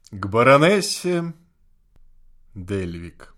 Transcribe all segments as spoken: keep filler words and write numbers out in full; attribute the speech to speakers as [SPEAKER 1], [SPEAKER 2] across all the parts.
[SPEAKER 1] К баронессе Дельвиг.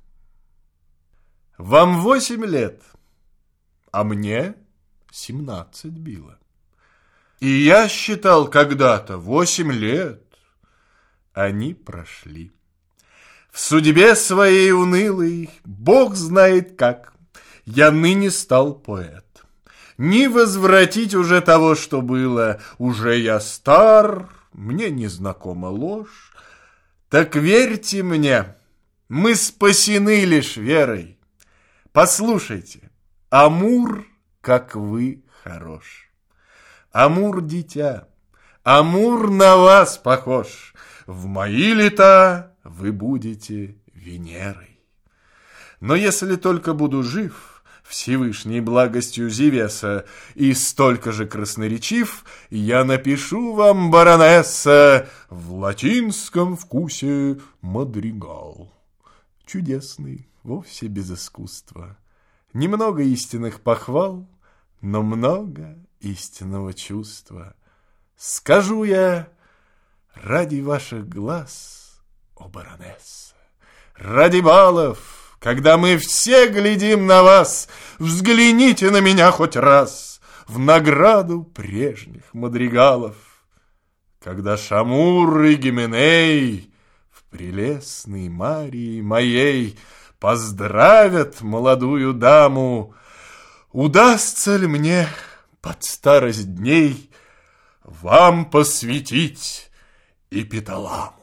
[SPEAKER 1] Вам восемь лет, а мне семнадцать било. И я считал когда-то восемь лет. Они прошли. В судьбе своей унылой, Бог знает как, я ныне стал поэт. Не возвратить уже того, что было, уже я стар, мне незнакома ложь. Так верьте мне, мы спасены лишь верой. Послушайте, Амур, как вы хорош. Амур, дитя, Амур на вас похож. В мои лета вы будете Венерой. Но если только буду жив, Всевышней благостью Зевеса, и столько же красноречив, я напишу вам, баронесса, в латинском вкусе мадригал. Чудесный, вовсе без искусства. Немного истинных похвал, но много истинного чувства. Скажу я ради ваших глаз, о баронесса, ради балов, когда мы все глядим на вас, взгляните на меня хоть раз в награду прежних мадригалов. Когда Шамур и Гименей в прелестной Марии моей поздравят молодую даму, удастся ли мне под старость дней вам посвятить эпиталаму?